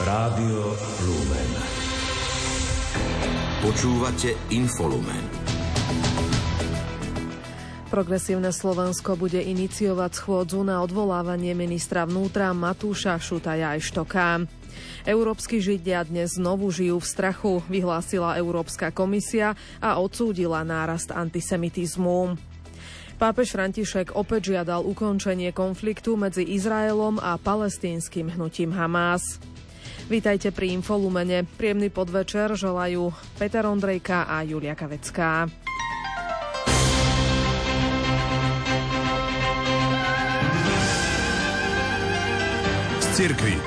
Rádio Lumen. Počúvate Infolumen. Progresívne Slovensko bude iniciovať schôdzu na odvolávanie ministra vnútra Matúša Šutaja Eštoka. Európski Židia dnes znovu žijú v strachu, vyhlásila Európska komisia a odsúdila nárast antisemitizmu. Pápež František opäť žiadal ukončenie konfliktu medzi Izraelom a palestínskym hnutím Hamás. Vítajte pri Infolumene. Príjemný podvečer želajú Peter Ondrejka a Julia Kavecká. Z cirkvi.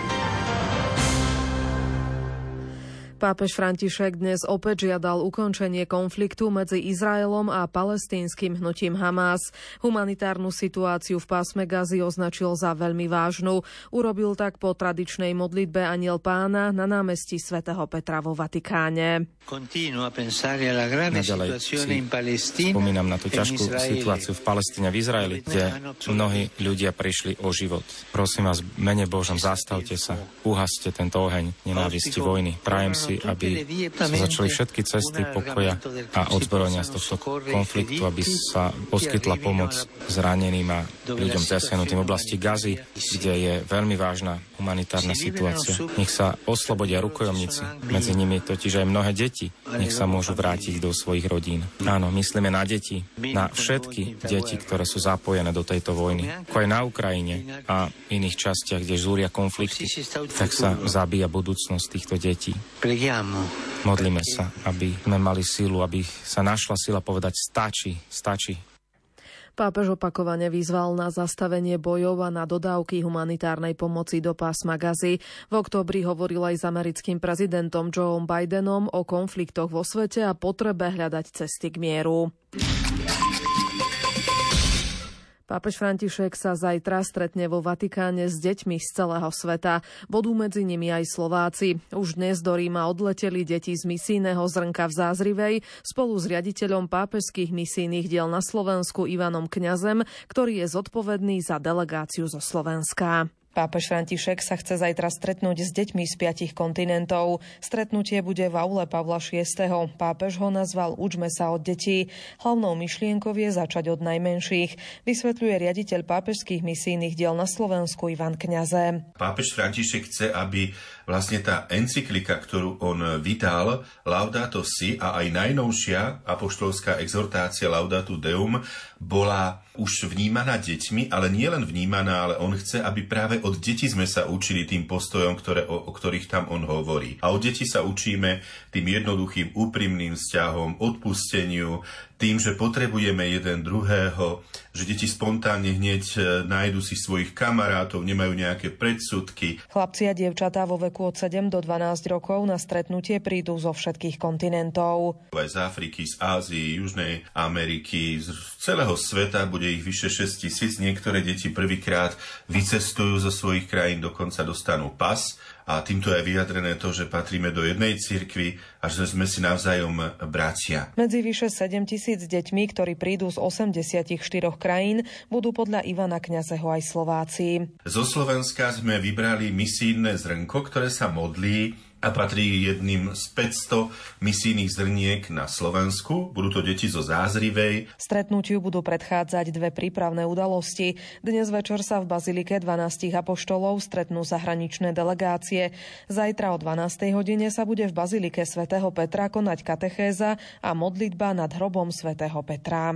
Pápež František dnes opäť žiadal ukončenie konfliktu medzi Izraelom a palestínskym hnutím Hamás. Humanitárnu situáciu v pásme Gazy označil za veľmi vážnu. Urobil tak po tradičnej modlitbe Anjel Pána na námestí svätého Petra vo Vatikáne. Naďalej si spomínam na tú ťažkú situáciu v Palestíne, v Izraeli, kde mnohí ľudia prišli o život. Prosím vás, v mene Božom, zastavte sa, uhaste tento oheň nenávisti, vojny. Prajem si, aby sa začali všetky cesty pokoja a odzbrojenia z tohto konfliktu, aby sa poskytla pomoc zraneným a ľuďom zasiahnutým v oblasti Gazy, kde je veľmi vážna humanitárna situácia. Nech sa oslobodia rukojomníci, medzi nimi totiž aj mnohé deti, nech sa môžu vrátiť do svojich rodín. Áno, myslíme na deti, na všetky deti, ktoré sú zapojené do tejto vojny, ako aj na Ukrajine a iných častiach, kde zúria konflikty, tak sa zabíja budúcnosť týchto detí. Modlíme sa, aby sme mali sílu, aby sa našla sila povedať stačí. Pápež opakovane vyzval na zastavenie bojov a na dodávky humanitárnej pomoci do pásma Gazy. V októbri hovoril aj s americkým prezidentom Joeom Bidenom o konfliktoch vo svete a potrebe hľadať cesty k mieru. Pápež František sa zajtra stretne vo Vatikáne s deťmi z celého sveta. Budú medzi nimi aj Slováci. Už dnes do Ríma odleteli deti z misijného zrnka v Zázrivej spolu s riaditeľom pápežských misijných diel na Slovensku Ivanom Kňazem, ktorý je zodpovedný za delegáciu zo Slovenska. Pápež František sa chce zajtra stretnúť s deťmi z 5 kontinentov. Stretnutie bude v aule Pavla VI. Pápež ho nazval Učme sa od detí. Hlavnou myšlienkou je začať od najmenších, vysvetľuje riaditeľ pápežských misijných diel na Slovensku Ivan Kňaze. Pápež František chce, aby vlastne tá encyklika, ktorú on vydal, Laudato Si, a aj najnovšia apoštolská exhortácia Laudatu Deum, bola už vnímaná deťmi, ale nie len vnímaná, ale on chce, aby práve od detí sme sa učili tým postojom, o ktorých tam on hovorí. A od detí sa učíme tým jednoduchým, úprimným vzťahom, odpusteniu, tým, že potrebujeme jeden druhého, že deti spontánne hneď nájdu si svojich kamarátov, nemajú nejaké predsudky. Chlapci a dievčatá vo veku od 7 do 12 rokov na stretnutie prídu zo všetkých kontinentov. Aj z Afriky, z Ázie, Južnej Ameriky, z celého sveta, bude ich vyše 6 000. Niektoré deti prvýkrát vycestujú zo svojich krajín, dokonca dostanú pas. A týmto je vyjadrené to, že patríme do jednej cirkvi a že sme si navzájom bratia. Medzi vyše 7 000 deťmi, ktorí prídu z 84 krajín, budú podľa Ivana Kňazeho aj Slováci. Zo Slovenska sme vybrali misijné zrnko, ktoré sa modlí a patrí jedným z 500 misijných zrniek na Slovensku. Budú to deti zo Zázrivej. Stretnutiu budú predchádzať 2 prípravné udalosti. Dnes večer sa v Bazilike 12 apoštolov stretnú zahraničné delegácie. Zajtra o 12. hodine sa bude v Bazilike svätého Petra konať katechéza a modlitba nad hrobom svätého Petra.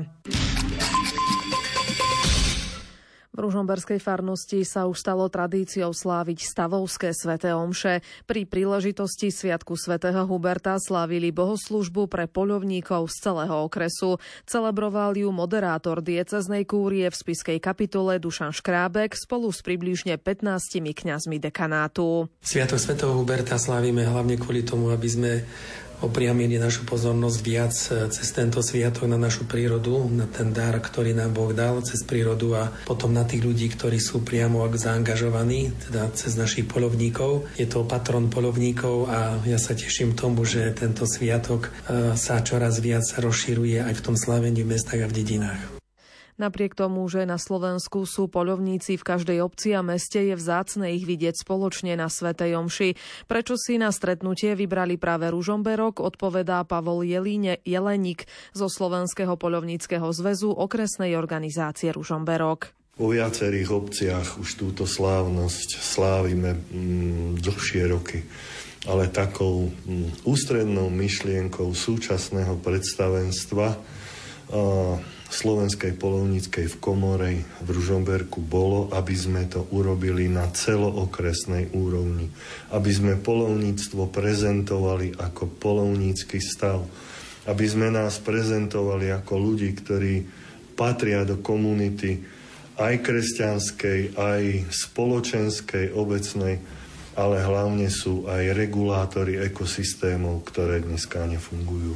V ružomberskej farnosti sa už stalo tradíciou sláviť stavovské sväté omše. Pri príležitosti Sviatku svätého Huberta slávili bohoslužbu pre poľovníkov z celého okresu. Celebroval ju moderátor diecéznej kúrie v spišskej kapitule Dušan Škrábek spolu s približne 15 kňazmi dekanátu. Sviatok svätého Huberta slávime hlavne kvôli tomu, aby sme opriamili našu pozornosť viac cez tento sviatok na našu prírodu, na ten dar, ktorý nám Boh dal cez prírodu a potom na tých ľudí, ktorí sú priamo zaangažovaní, teda cez našich poľovníkov. Je to patron poľovníkov a ja sa teším tomu, že tento sviatok sa čoraz viac rozširuje aj v tom slávení v mestách a v dedinách. Napriek tomu, že na Slovensku sú poľovníci v každej obci a meste, je vzácne ich vidieť spoločne na svätej omši. Prečo si na stretnutie vybrali práve Ružomberok, odpovedá Pavol Jeleník zo Slovenského poľovníckeho zväzu okresnej organizácie Ružomberok. Vo viacerých obciach už túto slávnosť slávime dlhšie roky. Ale takou ústrednou myšlienkou súčasného predstavenstva Slovenskej poľovníckej v Komore v Ružomberku bolo, aby sme to urobili na celookresnej úrovni. Aby sme poľovníctvo prezentovali ako poľovnícky stav. Aby sme nás prezentovali ako ľudí, ktorí patria do komunity aj kresťanskej, aj spoločenskej, obecnej, ale hlavne sú aj regulátori ekosystémov, ktoré dneska nefungujú.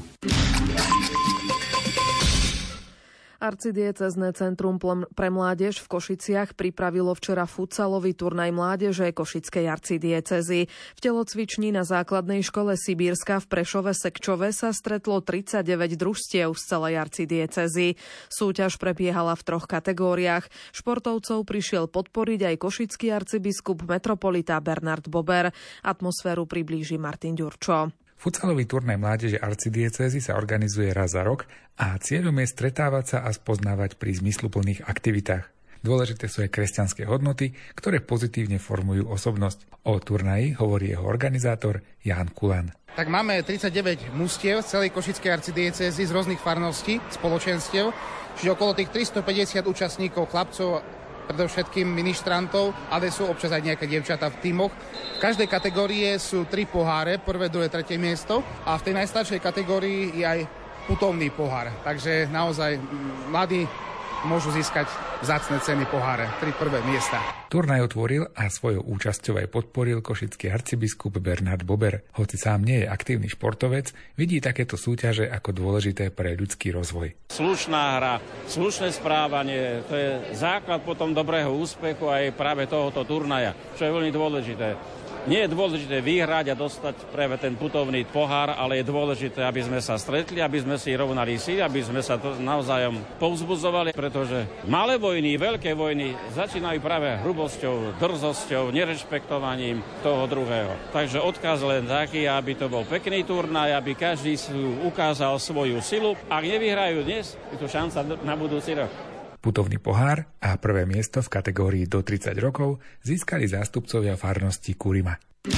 Arcidiecézne centrum pre mládež v Košiciach pripravilo včera futsalový turnaj mládeže Košickej arcidiecézy. V telocvični na základnej škole Sibírska v Prešove-Sekčove sa stretlo 39 družstiev z celej arcidiecézy. Súťaž prebiehala v 3 kategóriách. Športovcov prišiel podporiť aj košický arcibiskup metropolita Bernard Bober. Atmosféru priblíži Martin Ďurčo. Futsalový turnaj mládeže arcidiecézy sa organizuje raz za rok a cieľom je stretávať sa a spoznávať pri zmysluplných aktivitách. Dôležité sú aj kresťanské hodnoty, ktoré pozitívne formujú osobnosť. O turnaji hovorí jeho organizátor Ján Kulan. Tak máme 39 mužstiev z celej Košickej arcidiecézy z rôznych farností, spoločenstiev, čiže okolo tých 350 účastníkov, chlapcov, predovšetkým ministrantov, ale sú občas aj nejaké dievčatá v tímoch. V každej kategórii sú 3 poháre, prvé, druhé, tretie miesto a v tej najstaršej kategórii je aj putovný pohár. Takže naozaj mladí môžu získať vzácne ceny poháre, 3 prvé miesta. Turnaj otvoril a svojou účasťou aj podporil košický arcibiskup Bernard Bober. Hoci sám nie je aktívny športovec, vidí takéto súťaže ako dôležité pre ľudský rozvoj. Slušná hra, slušné správanie, to je základ potom dobrého úspechu aj práve tohoto turnaja, čo je veľmi dôležité. Nie je dôležité vyhrať a dostať práve ten putovný pohár, ale je dôležité, aby sme sa stretli, aby sme si rovnali síly, aby sme sa navzájom povzbudzovali, pretože malé vojny, veľké vojny začínajú práve hrubosťou, drzosťou, nerešpektovaním toho druhého. Takže odkaz len taký, aby to bol pekný turnaj, aby každý ukázal svoju silu. Ak nevyhrajú dnes, je to šanca na budúci rok. Putovný pohár a prvé miesto v kategórii do 30 rokov získali zástupcovia farnosti Kurima.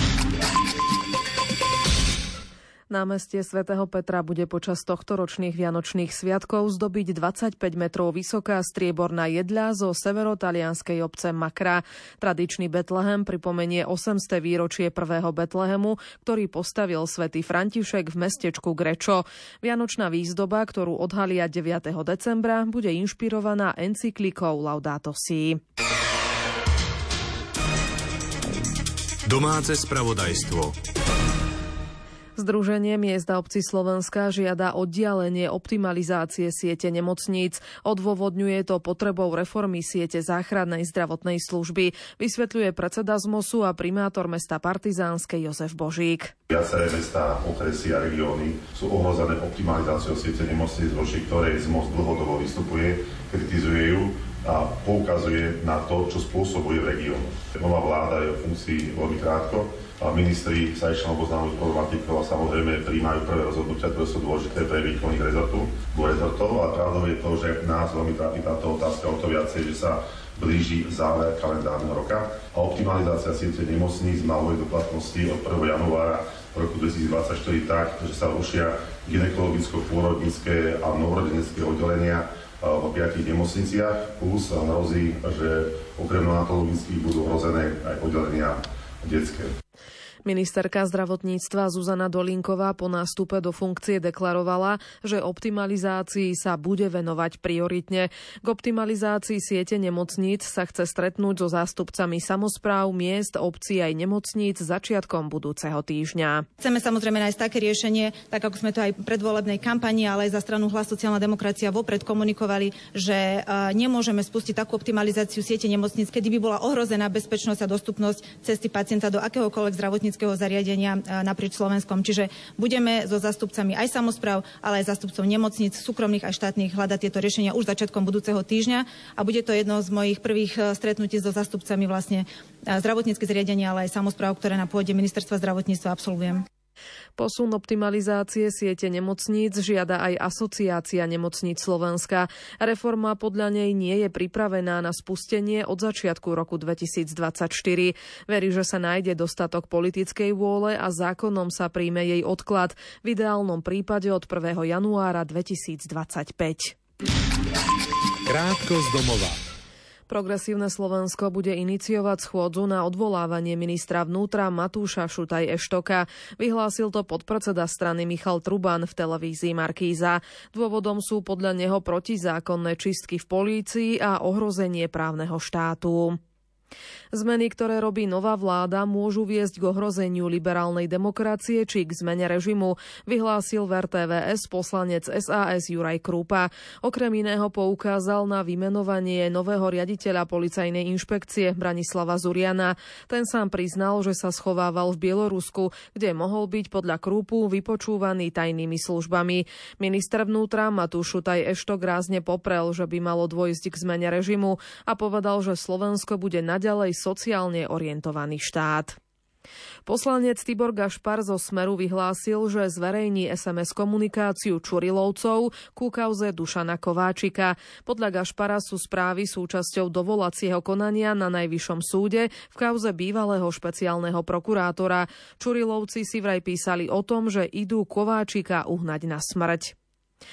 Námestie svätého Petra bude počas tohtoročných vianočných sviatkov zdobiť 25 metrov vysoká strieborná jedľa zo severotalianskej obce Makra. Tradičný Betlehem pripomenie 800. výročie prvého Betlehemu, ktorý postavil svätý František v mestečku Grečo. Vianočná výzdoba, ktorú odhalia 9. decembra, bude inšpirovaná encyklikou Laudato Si. Domáce spravodajstvo. Združenie miest a obcí Slovenska žiada oddialenie optimalizácie siete nemocníc. Odôvodňuje to potrebou reformy siete záchrannej zdravotnej služby, vysvetľuje predseda ZMOSu a primátor mesta Partizánske Jozef Božík. Viaceré mestá, okresy a regióny sú ohrozené optimalizáciou siete nemocníc, voči ktorej ZMOS dlhodobo vystupuje, kritizuje ju a poukazuje na to, čo spôsobuje v regiónu. Nová vláda je v funkcii veľmi krátko. A ministri sa ešte oboznámujú s problematikou a samozrejme prijímajú prvé rozhodnutia, ktoré sú dôležité pre výkonných rezortov. A pravdou je to, že nás veľmi trápi táto otázka o to viacej, že sa blíži záver kalendárneho roka a optimalizácia siete nemocníc má vojsť do platnosti od 1. januára roku 2024 tak, že sa rušia gynekologicko-pôrodnícke a novorodenecké oddelenia vo 5 nemocniciach, plus hrozí, že okrem neonatologických budú ohrozené aj oddelenia detské. Ministerka zdravotníctva Zuzana Dolinková po nástupe do funkcie deklarovala, že optimalizácii sa bude venovať prioritne. K optimalizácii siete nemocníc sa chce stretnúť so zástupcami samospráv, miest, obcí aj nemocníc začiatkom budúceho týždňa. Chceme samozrejme nájsť také riešenie, tak ako sme to aj v predvolebnej kampani, ale aj za stranu Hlas sociálna demokracia vopred komunikovali, že nemôžeme spustiť takú optimalizáciu siete nemocníc, kedy by bola ohrozená bezpečnosť a dostupnosť cesty pacienta do akéhokoľvek zdravotníctva zdravotníckeho zariadenia naprieč Slovenskom. Čiže budeme so zástupcami aj samospráv, ale aj zástupcov nemocníc, súkromných a štátnych hľadať tieto riešenia už začiatkom budúceho týždňa a bude to jedno z mojich prvých stretnutí so zástupcami vlastne zdravotníckych zariadenia, ale aj samospráv, ktoré na pôde Ministerstva zdravotníctva absolvujem. Posun optimalizácie siete nemocníc žiada aj Asociácia nemocníc Slovenska. Reforma podľa nej nie je pripravená na spustenie od začiatku roku 2024. Verí, že sa nájde dostatok politickej vôle a zákonom sa príjme jej odklad, v ideálnom prípade od 1. januára 2025. Krátko z domova. Progresívne Slovensko bude iniciovať schôdzu na odvolávanie ministra vnútra Matúša Šutaj-Eštoka. Vyhlásil to podpredseda strany Michal Truban v televízii Markíza. Dôvodom sú podľa neho protizákonné čistky v polícii a ohrozenie právneho štátu. Zmeny, ktoré robí nová vláda, môžu viesť k ohrozeniu liberálnej demokracie či k zmene režimu, vyhlásil v RTVS poslanec SAS Juraj Krúpa. Okrem iného poukázal na vymenovanie nového riaditeľa policajnej inšpekcie Branislava Zuriana. Ten sám priznal, že sa schovával v Bielorusku, kde mohol byť podľa Krúpu vypočúvaný tajnými službami. Minister vnútra Matúš Šutaj-Eštok rázne poprel, že by malo dôjsť k zmene režimu a povedal, že Slovensko bude naďalej sociálne orientovaný štát. Poslanec Tibor Gašpar zo Smeru vyhlásil, že zverejní SMS komunikáciu Čurilovcov ku kauze Dušana Kováčika. Podľa Gašpara sú správy súčasťou dovolacieho konania na Najvyššom súde v kauze bývalého špeciálneho prokurátora. Čurilovci si vraj písali o tom, že idú Kováčika uhnať na smrť.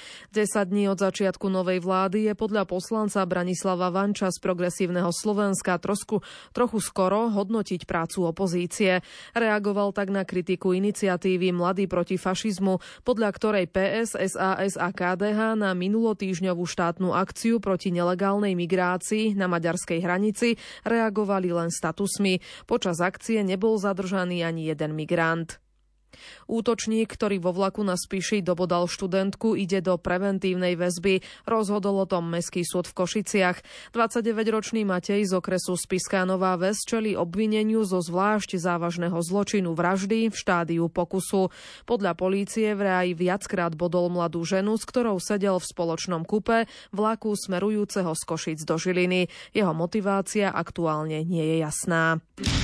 10 dní od začiatku novej vlády je podľa poslanca Branislava Vanča z Progresívneho Slovenska trochu skoro hodnotiť prácu opozície. Reagoval tak na kritiku iniciatívy Mladí proti fašizmu, podľa ktorej PS, SAS a KDH na minulotýždňovú štátnu akciu proti nelegálnej migrácii na maďarskej hranici reagovali len statusmi. Počas akcie nebol zadržaný ani jeden migrant. Útočník, ktorý vo vlaku na Spiši dobodal študentku, ide do preventívnej väzby. Rozhodol o tom Mestský súd v Košiciach. 29-ročný Matej z okresu Spiská Nová Ves čelí obvineniu zo zvlášť závažného zločinu vraždy v štádiu pokusu. Podľa polície vraj viackrát bodol mladú ženu, s ktorou sedel v spoločnom kupe vlaku smerujúceho z Košic do Žiliny. Jeho motivácia aktuálne nie je jasná.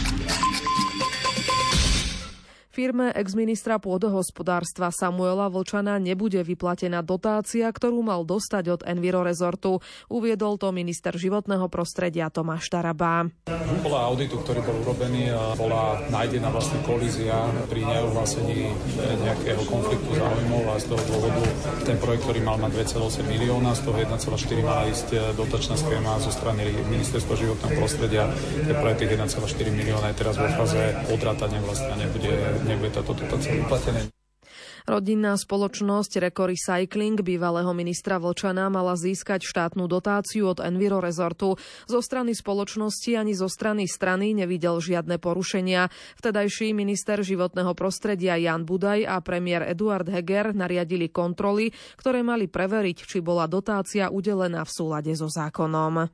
Firme exministra pôdohospodárstva Samuela Vlčana nebude vyplatená dotácia, ktorú mal dostať od Enviro Resortu. Uviedol to minister životného prostredia Tomáš Taraba. Podľa auditu, ktorý bol urobený, bola nájdená vlastne kolízia pri neohlásení nejakého konfliktu záujmov a z toho dôvodu ten projekt, ktorý mal mať 2,8 milióna, z toho 1,4 mala ísť dotačná schéma zo strany ministerstva životného prostredia. Ten projekt 1,4 milióna je teraz vo fáze odrátania vlastne nebude táto dotácia vyplatená. Rodinná spoločnosť Reko Recycling bývalého ministra Vlčana mala získať štátnu dotáciu od Enviro Resortu. Zo strany spoločnosti ani zo strany nevidel žiadne porušenia. Vtedajší minister životného prostredia Jan Budaj a premiér Eduard Heger nariadili kontroly, ktoré mali preveriť, či bola dotácia udelená v súlade so zákonom.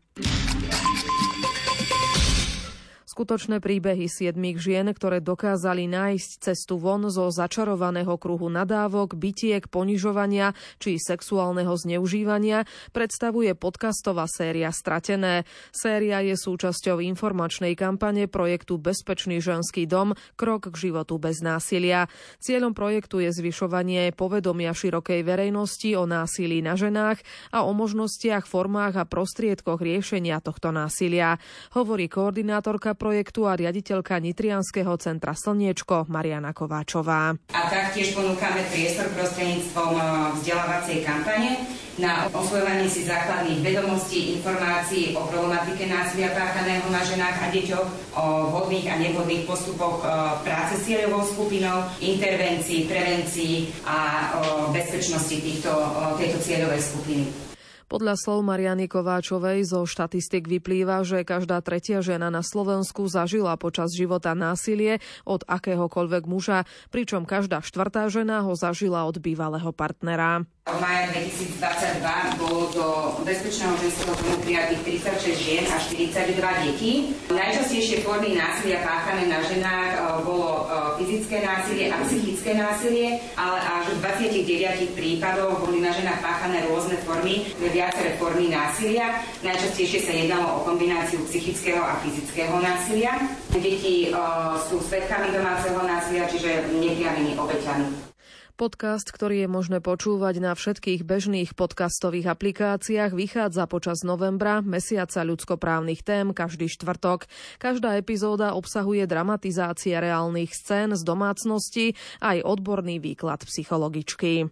Skutočné príbehy 7 žien, ktoré dokázali nájsť cestu von zo začarovaného kruhu nadávok, bitiek, ponižovania či sexuálneho zneužívania, predstavuje podcastová séria Stratené. Séria je súčasťou informačnej kampane projektu Bezpečný ženský dom – Krok k životu bez násilia. Cieľom projektu je zvyšovanie povedomia širokej verejnosti o násilí na ženách a o možnostiach, formách a prostriedkoch riešenia tohto násilia, hovorí koordinátorka projektu a riaditeľka Nitrianskeho centra Slniečko Mariana Kováčová. A taktiež ponúkame priestor prostredníctvom vzdelávacej kampane na osvojovanie si základných vedomostí, informácií o problematike násilia páchaného na ženách a deťoch, o vhodných a nevhodných postupoch práce s cieľovou skupinou, intervencií, prevencií a o bezpečnosti tejto cieľovej skupiny. Podľa slov Mariany Kováčovej zo štatistik vyplýva, že každá tretia žena na Slovensku zažila počas života násilie od akéhokoľvek muža, pričom každá štvrtá žena ho zažila od bývalého partnera. V máji 2022 bolo do bezpečného ženského domu prijatých 36 žien a 42 detí. Najčastejšie formy násilia páchané na ženách bolo fyzické násilie a psychické násilie, ale až v 29 prípadoch boli na ženách páchané rôzne formy, viaceré formy násilia. Najčastejšie sa jednalo o kombináciu psychického a fyzického násilia. Deti sú svedkami domáceho násilia, čiže nepriamými obeťami. Podcast, ktorý je možné počúvať na všetkých bežných podcastových aplikáciách, vychádza počas novembra, mesiaca ľudskoprávnych tém, každý štvrtok. Každá epizóda obsahuje dramatizácie reálnych scén z domácnosti aj odborný výklad psychologičky.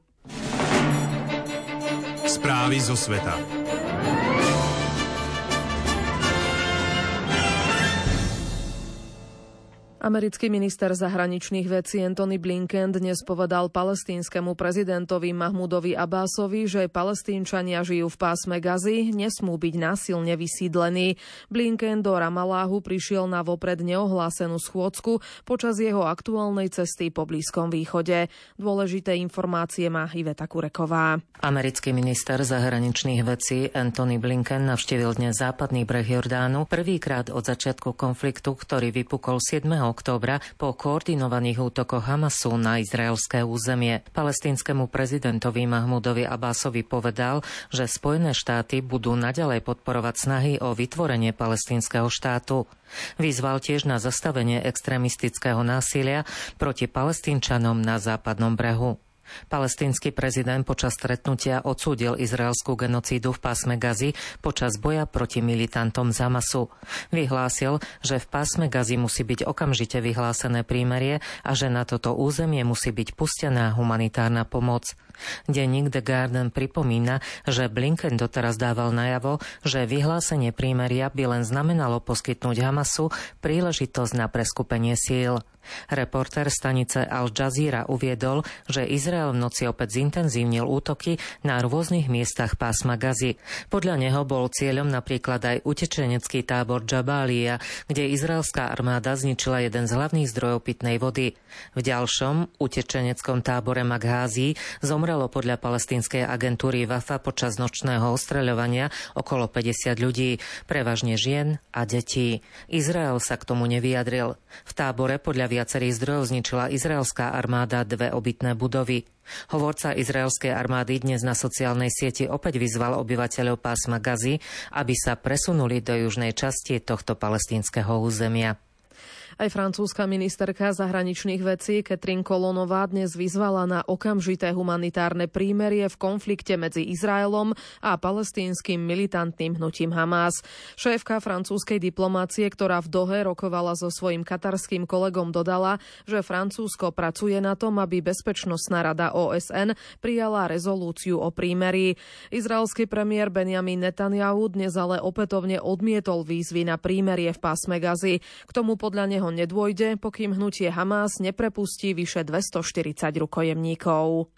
Správy zo sveta. Americký minister zahraničných vecí Antony Blinken dnes povedal palestínskemu prezidentovi Mahmudovi Abbasovi, že Palestínčania žijú v pásme Gazy, nesmú byť násilne vysídlení. Blinken do Ramalláhu prišiel na vopred neohlásenú schôdzku počas jeho aktuálnej cesty po Blízkom východe. Dôležité informácie má Iveta Kureková. Americký minister zahraničných vecí Antony Blinken navštívil dnes západný breh Jordánu prvýkrát od začiatku konfliktu, ktorý vypukol 7. októbra po koordinovaných útokoch Hamasu na izraelské územie. Palestínskemu prezidentovi Mahmudovi Abbasovi povedal, že Spojené štáty budú naďalej podporovať snahy o vytvorenie palestínskeho štátu. Vyzval tiež na zastavenie extrémistického násilia proti Palestínčanom na západnom brehu. Palestínsky prezident počas stretnutia odsúdil izraelskú genocídu v pásme Gazy počas boja proti militantom z Hamasu. Vyhlásil, že v pásme Gazy musí byť okamžite vyhlásené prímerie a že na toto územie musí byť pustená humanitárna pomoc. Denník The Guardian pripomína, že Blinken doteraz dával najavo, že vyhlásenie prímeria by len znamenalo poskytnúť Hamasu príležitosť na preskupenie síl. Reportér stanice Al Jazeera uviedol, že Izrael v noci opäť zintenzívnil útoky na rôznych miestach pásma Gazy. Podľa neho bol cieľom napríklad aj utečenecký tábor Jabalia, kde izraelská armáda zničila jeden z hlavných zdrojov pitnej vody. V ďalšom utečeneckom tábore Magházi zomrelo podľa palestínskej agentúry Wafa počas nočného ostreľovania okolo 50 ľudí, prevažne žien a detí. Izrael sa k tomu nevyjadril. V tábore podľa viacerých zdrojov zničila izraelská armáda 2 obytné budovy. Hovorca izraelskej armády dnes na sociálnej sieti opäť vyzval obyvateľov pásma Gazy, aby sa presunuli do južnej časti tohto palestínskeho územia. Aj francúzska ministerka zahraničných vecí Catherine Colonnová dnes vyzvala na okamžité humanitárne prímerie v konflikte medzi Izraelom a palestínskym militantným hnutím Hamas. Šéfka francúzskej diplomácie, ktorá v Dohe rokovala so svojím katarským kolegom, dodala, že Francúzsko pracuje na tom, aby Bezpečnostná rada OSN prijala rezolúciu o prímerí. Izraelský premiér Benjamin Netanjahu dnes ale opätovne odmietol výzvy na prímerie v pásme Gazy. K tomu podľa neho nedôjde, pokým hnutie Hamas neprepustí vyše 240 rukojemníkov.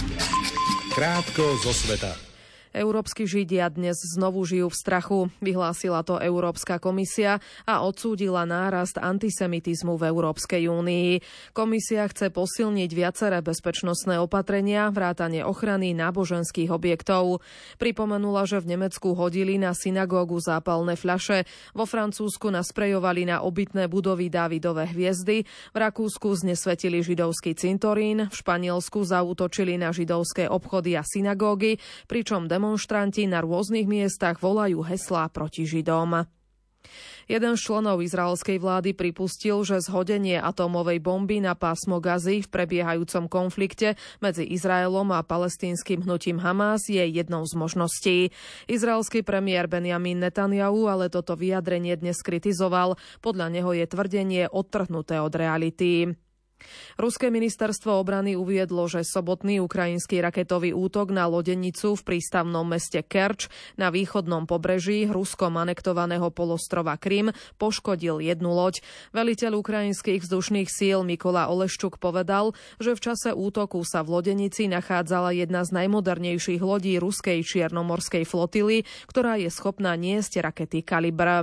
Krátko zo sveta. Európski Židia dnes znovu žijú v strachu. Vyhlásila to Európska komisia a odsúdila nárast antisemitizmu v Európskej únii. Komisia chce posilniť viaceré bezpečnostné opatrenia, vrátane ochrany náboženských objektov. Pripomenula, že v Nemecku hodili na synagógu zápalné fľaše, vo Francúzsku nasprejovali na obytné budovy Dávidove hviezdy, v Rakúsku znesvetili židovský cintorín, v Španielsku zaútočili na židovské obchody a synagógy, pričom demonštranti na rôznych miestach volajú heslá proti Židom. Jeden z členov izraelskej vlády pripustil, že zhodenie atómovej bomby na pásmo Gazy v prebiehajúcom konflikte medzi Izraelom a palestínskym hnutím Hamas je jednou z možností. Izraelský premiér Benjamin Netanjahu ale toto vyjadrenie dnes kritizoval. Podľa neho je tvrdenie odtrhnuté od reality. Ruské ministerstvo obrany uviedlo, že sobotný ukrajinský raketový útok na lodenicu v prístavnom meste Kerč na východnom pobreží Ruskom anektovaného polostrova Krym poškodil jednu loď. Veliteľ ukrajinských vzdušných síl Mikola Oleščuk povedal, že v čase útoku sa v lodenici nachádzala jedna z najmodernejších lodí ruskej čiernomorskej flotily, ktorá je schopná niesť rakety Kalibr.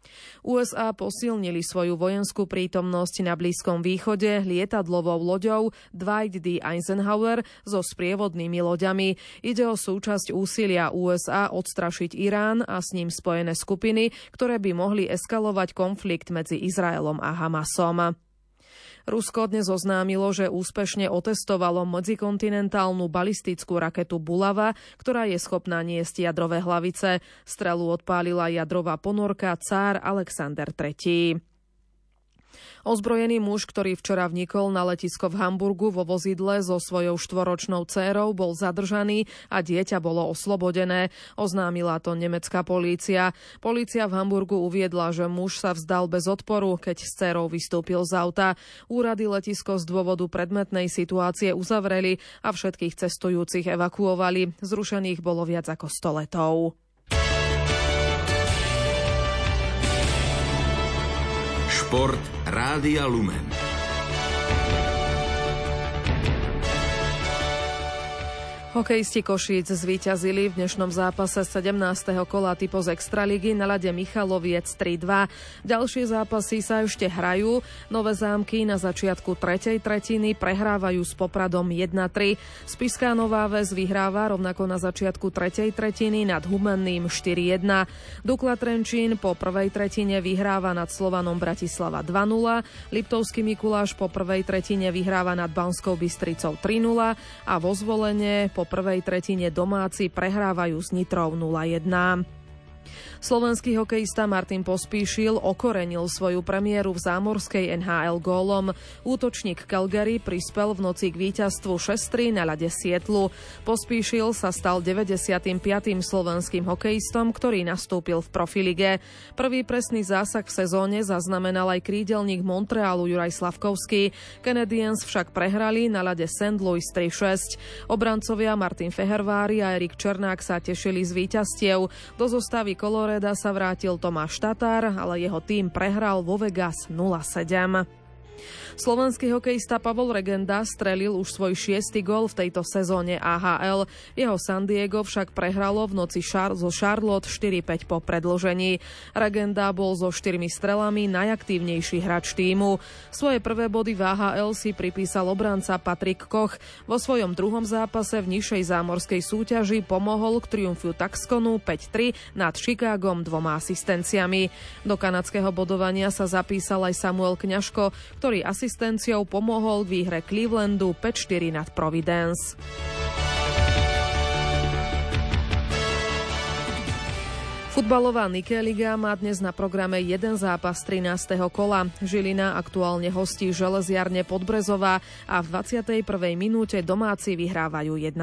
USA posilnili svoju vojenskú prítomnosť na Blízkom východe lietadlovou loďou Dwight D. Eisenhower so sprievodnými loďami. Ide o súčasť úsilia USA odstrašiť Irán a s ním spojené skupiny, ktoré by mohli eskalovať konflikt medzi Izraelom a Hamasom. Rusko dnes oznámilo, že úspešne otestovalo medzikontinentálnu balistickú raketu Bulava, ktorá je schopná niesť jadrové hlavice. Strelu odpálila jadrová ponorka cár Alexander III. Ozbrojený muž, ktorý včera vnikol na letisko v Hamburgu vo vozidle so svojou 4-ročnou dcérou, bol zadržaný a dieťa bolo oslobodené. Oznámila to nemecká polícia. Polícia v Hamburgu uviedla, že muž sa vzdal bez odporu, keď s dcérou vystúpil z auta. Úrady letisko z dôvodu predmetnej situácie uzavreli a všetkých cestujúcich evakuovali. Zrušených bolo viac ako 100 letov. Šport Rádia Lumen. Hokejisti Košíc zvíťazili v dnešnom zápase 17. kola Typos Extraligy na ľade Michaloviec 3-2. Ďalšie zápasy sa ešte hrajú. Nové Zámky na začiatku tretej tretiny prehrávajú s Popradom 1-3. Spišská Nová Ves vyhráva rovnako na začiatku tretej tretiny nad Humenným 4-1. Dukla Trenčín po prvej tretine vyhráva nad Slovanom Bratislava 2-0. Liptovský Mikuláš po prvej tretine vyhráva nad Banskou Bystricou 3-0 a vo Zvolenie po prvej tretine domáci prehrávajú s Nitrou 0-1. Slovenský hokejista Martin Pospíšil okorenil svoju premiéru v zámorskej NHL gólom. Útočník Calgary prispel v noci k víťazstvu 6-3 na ľade Sietlu. Pospíšil sa stal 95. slovenským hokejistom, ktorý nastúpil v profilige. Prvý presný zásah v sezóne zaznamenal aj krídelník Montrealu Juraj Slavkovský. Canadiens však prehrali na ľade St. Louis 3-6. Obrancovia Martin Fehervári a Erik Černák sa tešili z víťazstiev. Do zostavy Coloreda sa vrátil Tomáš Tatár, ale jeho tím prehral vo Vegas 0-7. Slovenský hokejista Pavol Regenda strelil už svoj 6. gól v tejto sezóne AHL. Jeho San Diego však prehralo v noci zo Charlotte 4-5 po predĺžení. Regenda bol so 4 strelami najaktívnejší hráč tímu. Svoje prvé body v AHL si pripísal obranca Patrik Koch. Vo svojom druhom zápase v nižšej zámorskej súťaži pomohol k triumfu Tuxconu 5-3 nad Chicagom 2 asistenciami. Do kanadského bodovania sa zapísal aj Samuel Kňažko, ktorý asistenciou pomohol k výhre Clevelandu 5-4 nad Providence. Futbalová Nike Liga má dnes na programe jeden zápas 13. kola. Žilina aktuálne hostí Železiarne Podbrezová a v 21. minúte domáci vyhrávajú 1-0.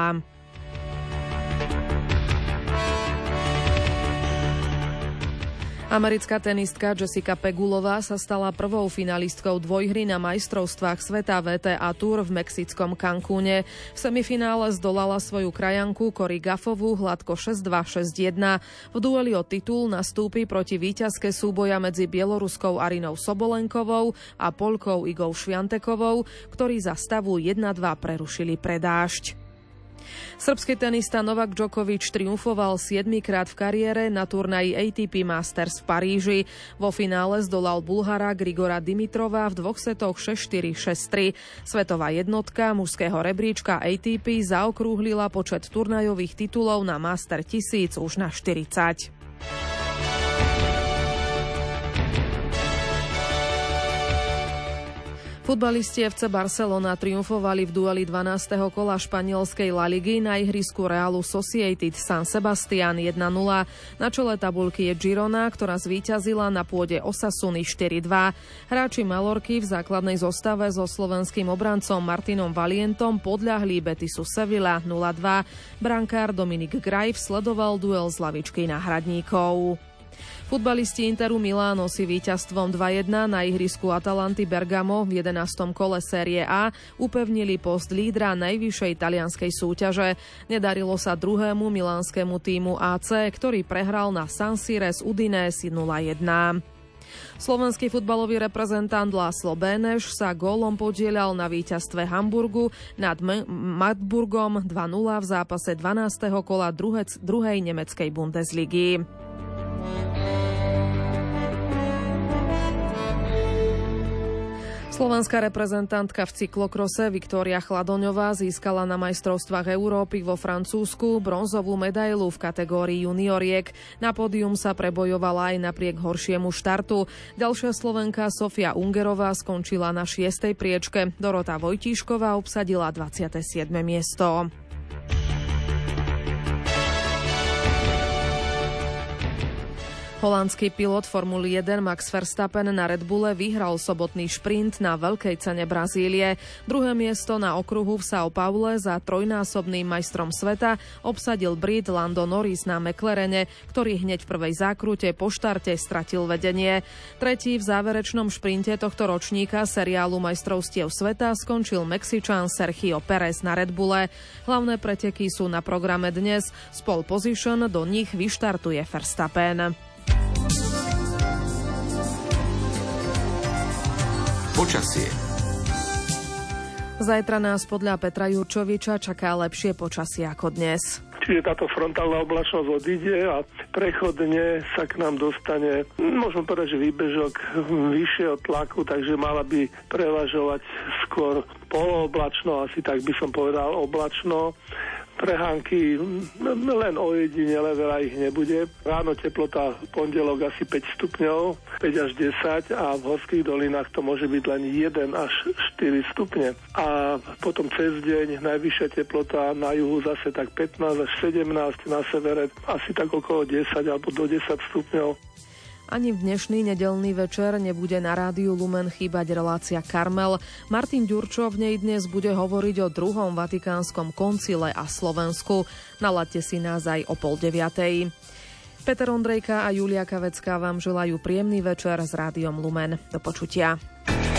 Americká tenistka Jessica Pegulová sa stala prvou finalistkou dvojhry na majstrovstvách sveta VTA Tour v mexickom Cancúne. V semifinále zdolala svoju krajanku Cory Gaffovú hladko 6-2, 6-1. V dueli o titul nastúpi proti víťazke súboja medzi bieloruskou Arinou Sobolenkovou a Poľkou Igou Šviantekovou, ktorí za stavu 1-2 prerušili pre dážď. Srbský tenista Novak Djokovic triumfoval 7-krát v kariére na turnaji ATP Masters v Paríži. Vo finále zdolal Bulhara Grigora Dimitrova v 2 setoch 6-4, 6-3. Svetová jednotka mužského rebríčka ATP zaokrúhlila počet turnajových titulov na Master 1000 už na 40. Futbalisti FC Barcelona triumfovali v dueli 12. kola španielskej La Ligy na ihrisku Realu Sociedad San Sebastián 1-0. Na čele tabuľky je Girona, ktorá zvíťazila na pôde Osasuny 4-2. Hráči Malorky v základnej zostave so slovenským obrancom Martinom Valientom podľahli Betisu Sevilla 0-2. Brankár Dominik Grajf sledoval duel z lavičky náhradníkov. Futbalisti Interu Miláno si víťazstvom 2-1 na ihrisku Atalanty Bergamo v 11. kole série A upevnili post lídra najvyššej talianskej súťaže. Nedarilo sa druhému milánskému tímu AC, ktorý prehral na San Sire z Udinese 0-1. Slovenský futbalový reprezentant László Béneš sa gólom podieľal na víťazstve Hamburgu nad Magdeburgom 2-0 v zápase 12. kola druhej nemeckej Bundesligy. Slovenská reprezentantka v cyklokrose Viktória Chladoňová získala na majstrovstvách Európy vo Francúzsku bronzovú medailu v kategórii junioriek. Na pódium sa prebojovala aj napriek horšiemu štartu. Ďalšia Slovenka Sofia Ungerová skončila na 6. priečke. Dorota Vojtíšková obsadila 27. miesto. Holandský pilot Formuly 1 Max Verstappen na Red Bulle vyhral sobotný šprint na Veľkej cene Brazílie. Druhé miesto na okruhu v São Paule za trojnásobným majstrom sveta obsadil Brit Lando Norris na McLarene, ktorý hneď v prvej zákrute po štarte stratil vedenie. Tretí v záverečnom šprinte tohto ročníka seriálu majstrovstiev sveta skončil Mexičan Sergio Pérez na Red Bulle. Hlavné preteky sú na programe dnes. Z pole position do nich vyštartuje Verstappen. Počasie. Zajtra nás podľa Petra Jurčoviča čaká lepšie počasie ako dnes. Čiže táto frontálna oblačnosť odíde a prechodne sa k nám dostane, môžem povedať, že výbežok vyššieho tlaku, takže mala by prevažovať skôr polooblačno, asi tak by som povedal oblačno. Prehánky len ojedinele, veľa ich nebude. Ráno teplota pondelok asi 5 stupňov, 5 až 10 a v horských dolinách to môže byť len 1 až 4 stupne. A potom cez deň najvyššia teplota na juhu zase tak 15 až 17, na severe asi tak okolo 10 alebo do 10 stupňov. Ani v dnešný nedeľný večer nebude na rádiu Lumen chýbať relácia Karmel. Martin Ďurčo v nej dnes bude hovoriť o druhom vatikánskom koncile a Slovensku. Nalaďte si nás aj o 8:30. Peter Ondrejka a Julia Kavecká vám želajú príjemný večer s rádiom Lumen. Do počutia.